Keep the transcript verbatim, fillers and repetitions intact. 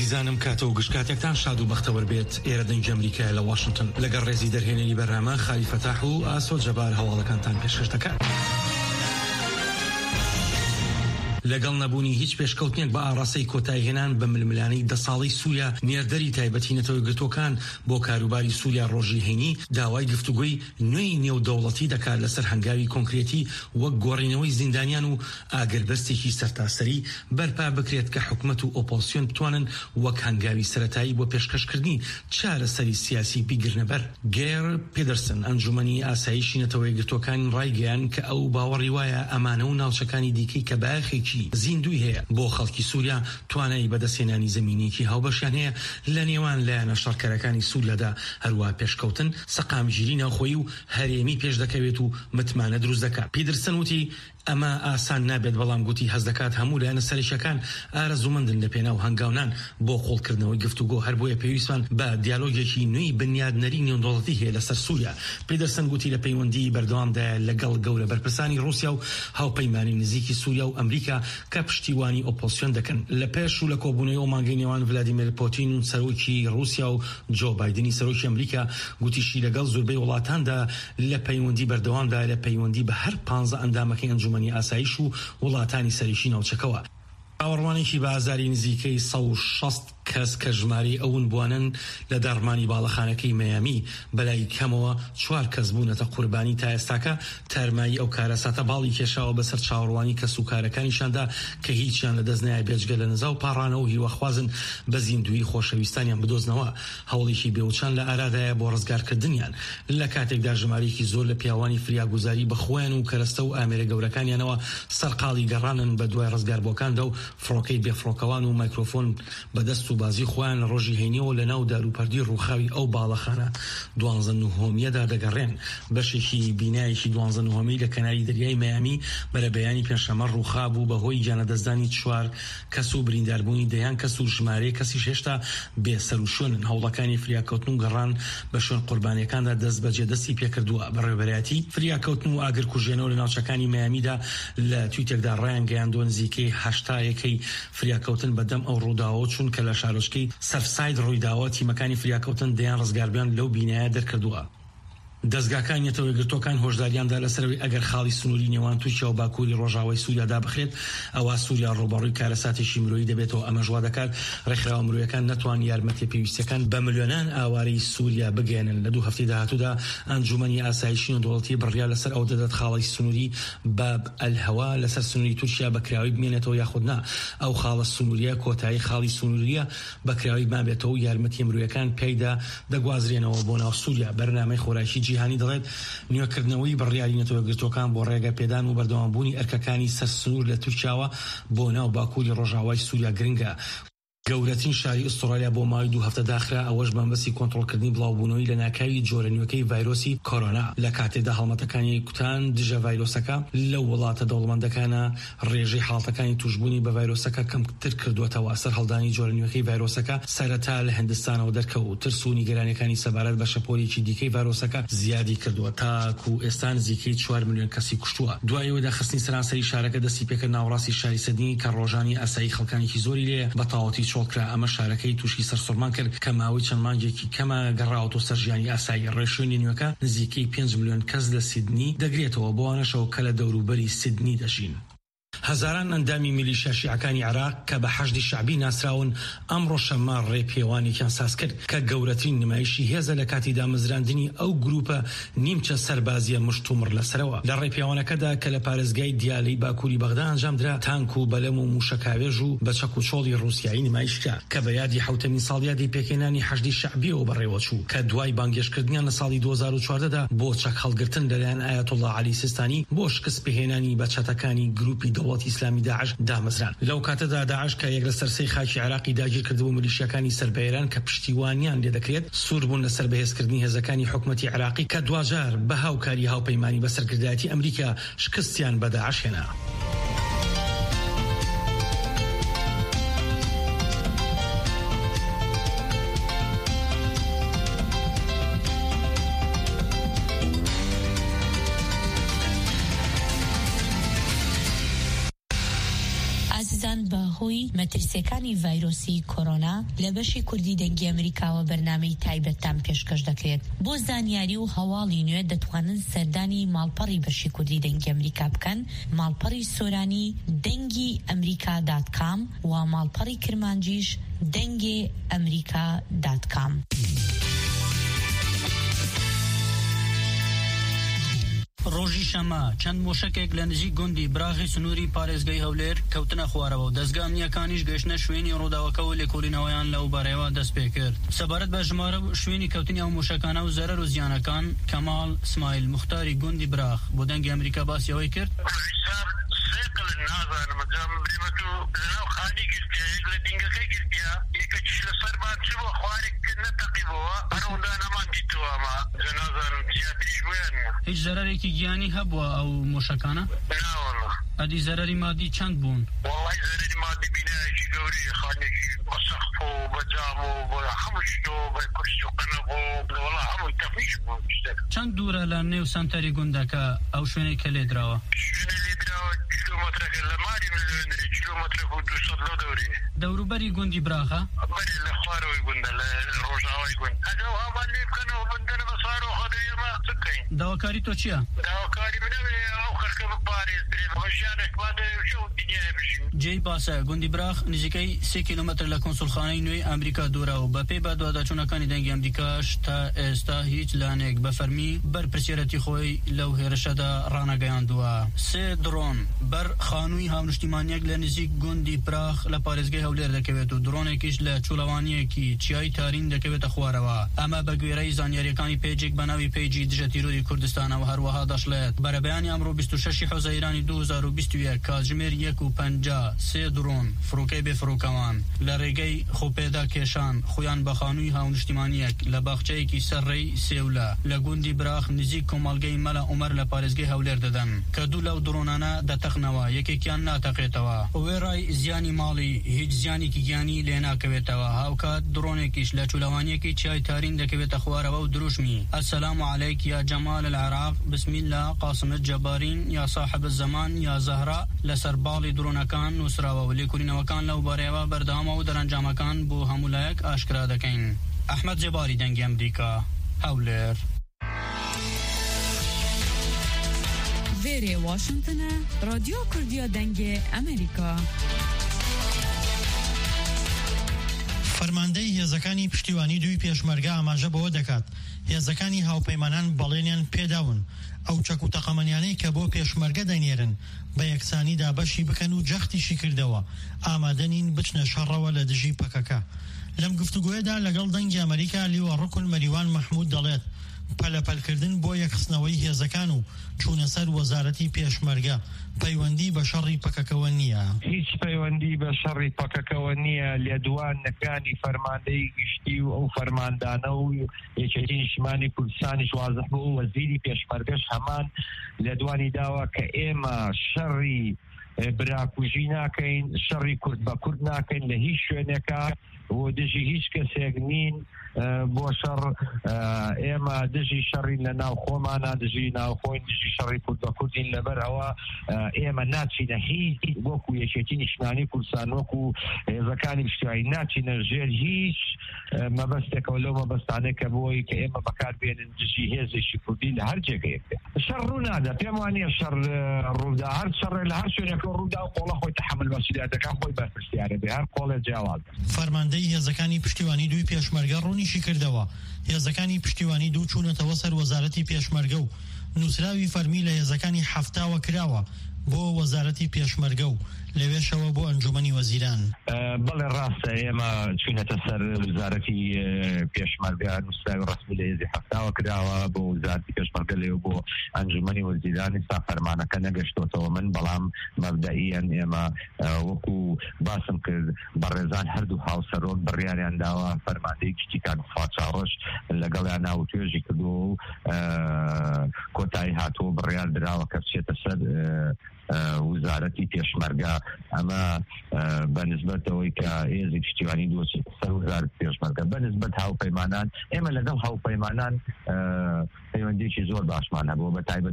عزیزانم کاتە و گشتکاتێکتان شاد و بەختەوەر بێت. ئێرە دەنگی ئەمریکای لە واشنگتن لەگەڵ ڕێزی دەرهێنەری بەرنامە خالی فەتاح و ئاسۆ جەبار هەواڵەکانتان پێشکەش دەکات. لەگەڵ نەبوونی هیچ پێشکەوتنێک بە ئاڕاستەی کۆتایهێنان بە ململانەی دە ساڵی سووریا نێردەری تایبەتی نەتەوەی گرتوەکان بۆ کاروباری سووریا ڕۆژی هەینی داوای گفتوگۆی نوێی نێودەوڵەتی دەکات لەسەر هەنگاوی کۆنکرێتی وەک گۆڕینەوەی زیندانیان و ئاگربەستێکی سەرتاسەری بەرپا بکرێت کە حکومەت و ئۆپۆزیسیۆن بتوانن وەک هەنگاوی سەرەتایی بۆ پێشکەشکردنی چارەسەری سیاسی بیگرنەبەر. گێر پیدرسن ئەنجومەنی ئاسایشی نەتەوەی گرتوەکان ڕایگەیان کە ئەو باوەڕی وایە ئەمانە و ناوچەکانی دیکەی کە باخێکی زیندوی هەیە بۆ خەڵکی سووریا توانایی بەدەستێنانی زمینێکی هاوبەشیان هەیە لە نێوان لایەنە شەڕکەرەکانی سوورلەدا. هەروە پێشکەوتن سەقامگیری ناوخۆیی و هەرێمی پێش دەکەوێت و متمانە دروست دەکات. پیدرسن وتی ئەمە ئاسان نابێت، بەڵام گوتی هەز دەکات هەموو لایەنە سەرشەکان ئارەزومەندن لە پێناو هەنگاونان بۆ خۆڵکردنەوەی گفتوگۆ، هەر بۆیە پێویستمان بە دیالۆگێکی نوێی بنیادنەری نێودەوڵەتی هەیە لەسەر سووریا. پیدرسن گوتی لە پەیوەندی بەردەوامدا لەگەڵ گەورە بەرپرسانی رووسیا و هاوپەیمانی نزیکی سووریا و ئەمریکا کە پشتیوانی ئۆپۆزیسیۆن دەکەن. لە پێش و لە کۆبوونەوەی ئۆمانگەی نێوان ڤلادیمیر پۆتین و سەرۆکی رووسیا و جۆ بایدنی سەرۆکی ئەمریکا گوتیشی لەگەڵ زۆربەی وڵاتاندا لە پەیوەندی بەردەوامدا لە پەیوەندی بە هەر پانزە ئەندامەکەی ئەنجومەنی ئاسایش و وڵاتانی سەرشی ناوچەکەوە. ئاوەڕوانێکی بە ئازاری نزیکەی سەد و شەست کەس کە ژمارەی ئەوون بوانن لە دەرمانی باڵەخانەکەی مەیامی بەلای کەمەوە چوار کەس بوونەتە قوربانی تا ئێستاکە تەرمایی ئەو کارەساتە باڵی کێشاوە بەسەر چاوەڕوانی کەس و کارەکانیشاندا کە هیچیان لە دەستنایە بێجگە لە نزا و پاڕانەوە هیوەخوازن بە زیندوی خۆشەویستانیان بدۆزنەوە. هەوڵێکی بێوچان لە ئارادایە بۆ ڕزگارکردنیان لە کاتێکدا ژمارەیەکی زۆر لە پیاوانی فریاگوزاری بەخۆیان و کەرەستە و ئامێرە گەورەکانیانەوە سەرقاڵی گەڕانن بە دوای ڕزگاربووەکاندا و فڕۆکەی بێفڕۆکەوان و مایکرۆفۆن بەدەست و بازی خۆیان لە ڕۆژی هەینیەوە لە ناو داروپەردی ڕووخاوی ئەو باڵەخانە دوانزە نۆهەمیەدا دەگەڕێن. بەشێکی بینایەکی دوانزە نۆهەمی لە کەناری دەریای مەیامی بەرە بەیانی پێنجشەممە ڕووخا بوو بەهۆی گیانەدەستدانی چوار کەس و برینداربوونی دەیان کەس و ژمارەی کەسی هێشتا بێسەر و شوێنن. هەوڵەکانی فریاکەوتن و گەڕان بە شوێن قوربانیەکاندا دەست بەجێ دەستی پێکردووە. بەڕێوەبەرایەتی فریاکەوتن و ئاگرکوژێنەوە لە ناوچەکانی مەیامیدا لە تویتێکدا ڕایان گەیاندووە نزیکەی هەشتا یەکەی فریاکەوتن بەدەم ئەو ڕووداوە چون کە لە شارۆچکەی سەفساید ڕوویداوە تیمەکانی فریاکەوتن دەیان ڕزگاربیان لەو بینایە دەرکردووە. دەستگاکان نێتەوەی گرتوەکان هۆشداریاندا لەسەرەوەی ئەگەر خاڵی سنووری نێوان تورکیا و باکووری ڕۆژاوای سووریادا بخرێت ئەوە سووریا ڕۆبەڕووی کارەساتێکی مرۆیی دەبێتەوە. ئەمە ژوا دەکات ڕێکخراوە مرۆیەکان نەتوان یارمەتی پێویستەکان بە ملیۆنان ئاوارەی سووریا بگەێنن. لە دوو هەفتەی داهاتوودا ئەنجومەنی ئاسایشی نێودەوڵەتی بڕیا لەسەر ئەو دەدات خاڵی سنووری باب ئەلهەوا لەسەر سنووری تورکیا بەکراوی بمێنێتەوە یاخودنا ئەو خاڵە سنووریە کۆتایی خاڵی سنووریە بەکراوی مابێتەوە و یارمەتی مرۆیەکان پێیدا دەگوازرێنەوە بۆ ناو سووریا. بەرنامەی خۆراشی جیهانی دەڵێت نیوەکردنەوەی بڕیاری نەتەوەی گرتوەکان بۆ ڕێگە پێدان و بەردەوامبوونی ئەرکەکانی سەرسنوور لە تورکیاوە بۆ ناو باکووری ڕۆژاوای سووریا گرنگە. گەورەترین شاری ئوسترالیا بۆ ماوەی دوو هەفتە داخرا، ئەوەش بەمبەستی کۆنتڕۆلکردنی بڵاوبوونەوەی لە ناکاوی جۆرەنوێکەی ڤایرۆسی کۆرۆنا. لە کاتێکدا هەڵمەتەکانی کوتان دژە ڤایرۆسەکە لەو وڵاتە دەوڵەمەندەکانە ڕێژەی حاڵەتەکانی توشبوونی بە ڤایرۆسەکە کەمتر کردوێتەوە. سەر هەڵدانی جۆرەنوێکەی ڤایرۆسەکە سەرەتا لە هیندستانەوە دەرکەوت. ترس و نیگەرانیەکانی سەبارەت بە شەپۆلێکی دیکەی ڤایرۆسەکە زیادی کردووە تاکو ئێستا نزیکەی چوار ملیۆن کەسی کوشتووە. دوایەوە داخستنی سەرانسەری شارەکە دەستی پێکرد ناوەڕاستی شاری سیدنی کە ڕۆژانی ئاسایی خەڵکانێکی زۆری لێ بە تاواتی چۆڵکرا. ئەمە شارەکەی تووشی سەرسوڕمان کرد کە ماوەی چەند مانگێکی کەمە گەڕاوەتەوە سەر ژیانی ئاسایی. ڕێشوێنی نوێەکە نزیکەی پێنج ملیۆن کەس لە سیدنی دەگرێتەوە بۆ ئەوانەشەوە کە لە دەوروبەری سیدنی دەژین. هەزاران ئەندامی میلیشیا شیعەکانی عێراق کە بە حەشدی شەعبی ناسراون ئەمڕۆ شەممە ڕێپێوانێکیان ساز کرد کە گەورەترین نمایشی هێزە لە کاتی دامەزراندنی ئەو گروپە نیمچە سەربازیە مشتومڕ لەسەرەوە. لە ڕێپێوانەکەدا کە لە پارێزگای دیالەی باکووری بەغدا ئەنجامدرا تانک و بەلەم و موشەکاوێژ و بە چەک و چۆڵی رووسیایی نمایشکرا کە بە یادی حوتەمین ساڵیادی پێکێنانی حەشدی شەعبیەوە بەڕێوە چوو کە دوای بانگێشکردنیان لە ساڵی دوو هەزار و چواردەدا بۆ چەک هەڵگرتن لەلایەن ئایەتوڵڵا عەلی سیستانی بۆ شکست پێهێنانی بە چەتەکانی گروپی دەوڵەتی ئیسلامی داعش دامەزران. لەو کاتەدا داعش کە یەک لە سەرسەی خاکی عێراقی داگیر کردبوو میلیشیاکانی سەربەیەران کە پشتیوانیان لێ دەکرێت سوور بوون لەسەر بەهێزکردنی هێزەکانی حکومەتی عێراقی کە دوجار بە هاوکاری هاوپەیمانی بە سەرکردایەتی ئەمریکا شکستیان بە داعش هێنا. سزان بەهۆی مەترسیەکانی ڤایرۆسی کۆرۆنا لە بەشی کوردی دەنگی ئەمریکاوە بەرنامەی تایبەتتان پێشکەش دەکرێت. بۆ زانیاری و هەواڵی نوێ دەتوانن سەردانی ماڵپەڕی بەشی کوردی دەنگی ئەمریکا بکەن، ماڵپەڕی سۆرانی دەنگی ئەمریکا دات کام و ماڵپەڕی کرمانجیش دەنگی ئەمریکا دات کام. ڕۆژی شەمە چەند مۆشەکێک لە نزیک گوندی براخی سنووری پارێزگای هەولێر کەوتنە خوارەوە و دەستگا ئەمنیەکانیش گەشتنە شوێنی ڕووداوەکە و لێکۆڵینەوەیان لەو بارەیەوە دەست پێ کرد. سەبارەت بە ژمارە شوێنی کەوتنی ئەو مۆشەکانە و زەرەر و زیانەکان کەماڵ سمایل موختاری گوندی براخ بۆ دەنگی ئەمریکا باسیەوەی کرد. نازانم جام برێمەتو لەناو خانی گرتیا یەک لە دینگەکەی گرتیا یەکەکیش لە سەرمان چ بۆ خوارێک کرد نەتەقیبەوە هەرەوەندا نەمان دیتەوە ئەمە نازانم زیاتریش بۆیان هیچ زەرەرێکی گیانی هەبووە ئەو مۆشەکانە؟ ناوەڵڵا. ئەدی زەرەری مادی چەند بوون؟ وەڵڵای زەرەری مادی بینایەکی گەورەیە، خانێکی بە سەقف و بە جام و بە هەموو شتەوە بە کوشت و قەنەف و وەڵڵا هەمووی تەفیش بوو شتێک. چەند دوورە لە نێو سەنتەری گوندەکە ئەو شوێنەی کە لێدراوە؟ شوێنە لێدراوە کیلۆمەترەکە لە ماری ملوێنەری کیلۆمەترێک و دووسەد لەو دەورەیە. دەوروبەری گوندی براخە؟ بەرێ لە خوارەوەی گوندە لە ڕۆژاوای گوند. ئەگەر هامان لێ بکەنەوە بندەنە بە سارۆ خەدەوێمە چ بکەین؟ داواکاری تۆ چییە؟ داواکاری منەوێ ئەو خەرکە بپارێزرێت خۆشیانێکمان دەوێ و دنیای بژین. جێی باسە گوندی براخ نزیکەی سێ کیلۆمەتر لە کۆنسولخانەی نوێی ئەمریکا دوورەوە بە پێی بەدواداچوونەکانی دەنگی ئەمریکاش تا ئێستا هیچ لانێک بە فەرمی بەر پرسیارەتی خۆی لەو هێرشەدا ڕانەگەیاندووە. سێ درۆن بەر خانووی هاونشتیمانیەک لە نزیک گوندی براخ لە پارێزگای هەولێر دەکەوێت و درۆنێکیش لە چوڵەوانیەکی چیای تارین دەکەوێتە خوارەوە. ئەمە بە گوێرەی زانیاریەکانی پێیجێک بە ناوی پێیجی دژە تیرۆری کوردستانەوە هەروەها دەشڵێت. بەرەبەیانی ئەمڕۆ بیست و شەشی حوزەیرانی دوو هەزار و بیست و یەک کاتژمێر یەک و پەنجا سێ درۆن فڕۆکەی بێفڕۆکەوان لە ڕێگەی خۆپێدا کێشان خۆیان بە خانووی هاونشتیمانیەک لە باخچەیەکی سەرڕێی سێولە لە گوندی براخ نزیک کۆمەڵگەی مەلا عومەر لە پارێزگای هەولێر دەدەن کە دوو لەو درۆنانە دەتەقنەوە، یەکێکیان ناتەقێتەوە. وێڕای زیانی ماڵی هیچ زیانێکی گیانی لێ ناکەوێتەوە. هاوکات درۆنێکیش لە چولەوانیەکی چای تارین دەکەوێتە خوارەوە و دروشمی. السلام عليك يا جمال العراق، بسم الله قاسم الجبارين يا صاحب الزمان يا زهرا. لەسەر باڵی درۆنەکان نووسراوە و لێکۆڵینەوەکان لەو بارەیەوە بەردەوامە و دەرەنجامەکان بۆ هەموو لایەک ئاشکرا دەکەین. ئەحمەد جێباری دەنگی ئەمریکا هەولێر. وێرێ واشنگتنە رادیۆ کوردیە دەنگی ئەمریکا. فەرماندەی هێزەکانی پشتیوانی دوی پێشمەرگە ئاماژە بەوە دەکات هێزەکانی هاوپەیمانان بەڵێنیان پێداون ئەو چەک و تەقەمەنیانەی کە بۆ پێشمەرگە دەنێرن بە یەکسانی دابەشی بکەن و جەختیشی کردەوە ئامادەنین بچنە شەڕەوە لە دژی پەکەکە. لەم گفتوگوۆیەدا لەگەڵ دەنگی ئەمریکا لیوە ڕوکن مەریوان مەحموود دەڵێت پەلەپەلکردن بۆ یەکخستنەوەی هێزەکان و چوونە سەر وەزارەتی پێشمەرگە پەیوەندی بە شەڕی پەکەکەوە نییە. هیچ پەیوەندی بە شەڕی پەکەکەوە نییە. لێدوانەکانی فەرماندەی گشتی و ئەو فەرماندانە و یەکێتی نیشتیمانی کوردستانیش وازح بوو و وەزیری پێشمەرگەش هەمان لێدوانی داوە کە ئێمە شەڕی براکوژی ناکەین، شەڕی کورد بە کورد ناکەین لە هیچ شوێنێکە و دژی هیچ کەسێک نین بۆ شەڕ. ئێمە دژی شەڕین لە ناو خۆمانە، دژی ناوخۆین، دژی شەڕی کورد بە کوردین. لەبەر ئەوە ئێمە ناچینە هیچ وەکو یەکێتی نیشتیمانی کوردستان وەکو هێزەکانی پشتیوانی ناچینە ژێر هیچ مەبەستێکەوە لەو مەبەستانەی کە بۆی کە ئێمە بەکاربێنن دژی هێزێکی کوردی لە هەر جێگەیەک. شەڕ ڕوو نادا، پێم وانییە شەڕ ڕوودا. هەر شەڕێ لە هەر شوێنێکە ڕوودا و قۆڵە خۆی تەحمل مەسئولیەتەکان خۆی بەرپرسیارە بێ، هەر قۆڵێ جیاواز. فەرماندەی هێزەکانی پشتیوانی دوی پێشمەرگە ڕوونیشی کردەوە هێزەکانی پشتیوانی دوو چوونەتەوە سەر وەزارەتی پێشمەرگە و نووسراوی فەرمی لە هێزەکانی حەفتاوە کراوە بۆ وەزارەتی پێشمەرگە و لەوێشەوە بۆ ئەنجومەنی وەزیران. بەڵێ ڕاستە ئێمە چوونەتە سەر وەزارەتی پێشمەرگە، نووسراوی ڕەسمی لە هێزی حەفتاوە کراوە بۆ وەزارەتی پێشمەرگە لێو بۆ ئەنجومەنی وەزیران. ئێستا فەرمانەکە نەگەشتۆتەوە من، بەڵام مەبدەئیەن ئێمە وەکو باسم کرد بەڕێزان هەردوو هاوسەرۆک بڕیاریان داوە فەرماندەی گشتیکان فات چاوەش لەگەڵیان ناو توێژی کردو و کۆتایی هاتووە بڕیار دراوە کە بچێتە سەر وزارەتی پێشمەرگە. ئەمە بەنسبەتەوەی کە هێزی پشتیوانی دۆچێت سەر وزارەتی پێشمەرگە بەنسبەت هاوپەیمانان ئێمە لەگەڵ هاوپەیمانان پەیوەندیی زۆر باشمان هەبووە، بە تایبەت